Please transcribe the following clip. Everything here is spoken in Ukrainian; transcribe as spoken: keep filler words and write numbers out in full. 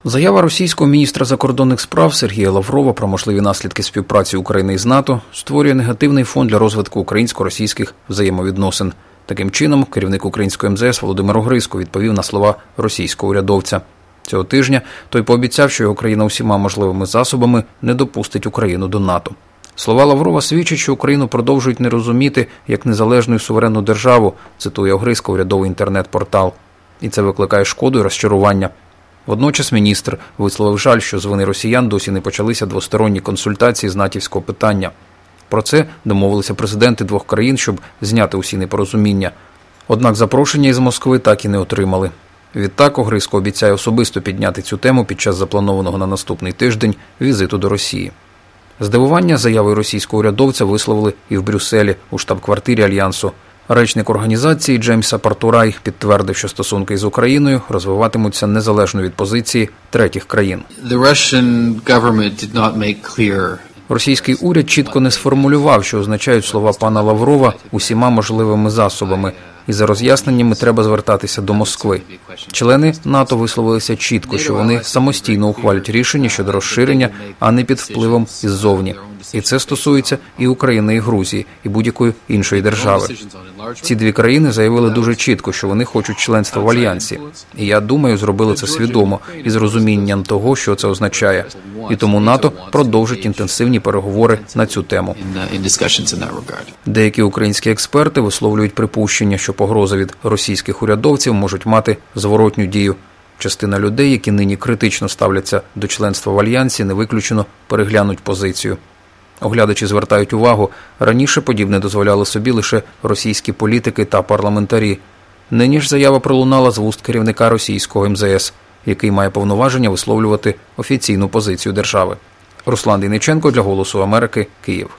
Заява російського міністра закордонних справ Сергія Лаврова про можливі наслідки співпраці України із НАТО створює негативний фон для розвитку українсько-російських взаємовідносин. Таким чином, керівник українського ем зе ес Володимир Огризько відповів на слова російського урядовця. Цього тижня той пообіцяв, що його країна усіма можливими засобами не допустить Україну до НАТО. Слова Лаврова свідчать, що Україну продовжують не розуміти як незалежну і суверенну державу, цитує Огризько урядовий інтернет-портал. І це викликає шкоду і розчарування. Водночас міністр висловив жаль, що з вини росіян досі не почалися двосторонні консультації з натівського питання. Про це домовилися президенти двох країн, щоб зняти усі непорозуміння. Однак запрошення із Москви так і не отримали. Відтак Огризько обіцяє особисто підняти цю тему під час запланованого на наступний тиждень візиту до Росії. Здивування заявою російського урядовця висловили і в Брюсселі, у штаб-квартирі Альянсу. Речник організації Джеймс Апартурай підтвердив, що стосунки з Україною розвиватимуться незалежно від позиції третіх країн. Російський уряд чітко не сформулював, що означають слова пана Лаврова усіма можливими засобами, і за роз'ясненнями треба звертатися до Москви. Члени НАТО висловилися чітко, що вони самостійно ухвалюють рішення щодо розширення, а не під впливом іззовні. І це стосується і України, і Грузії, і будь-якої іншої держави. Ці дві країни заявили дуже чітко, що вони хочуть членства в Альянсі. І я думаю, зробили це свідомо і з розумінням того, що це означає. І тому НАТО продовжить інтенсивні переговори на цю тему. Деякі українські експерти висловлюють припущення, що погрози від російських урядовців можуть мати зворотню дію. Частина людей, які нині критично ставляться до членства в Альянсі, не виключено переглянуть позицію. Оглядачі звертають увагу, раніше подібне дозволяли собі лише російські політики та парламентарі. Нині ж заява пролунала з вуст керівника російського ем зе ес, який має повноваження висловлювати офіційну позицію держави. Руслан Дейниченко для «Голосу Америки», Київ.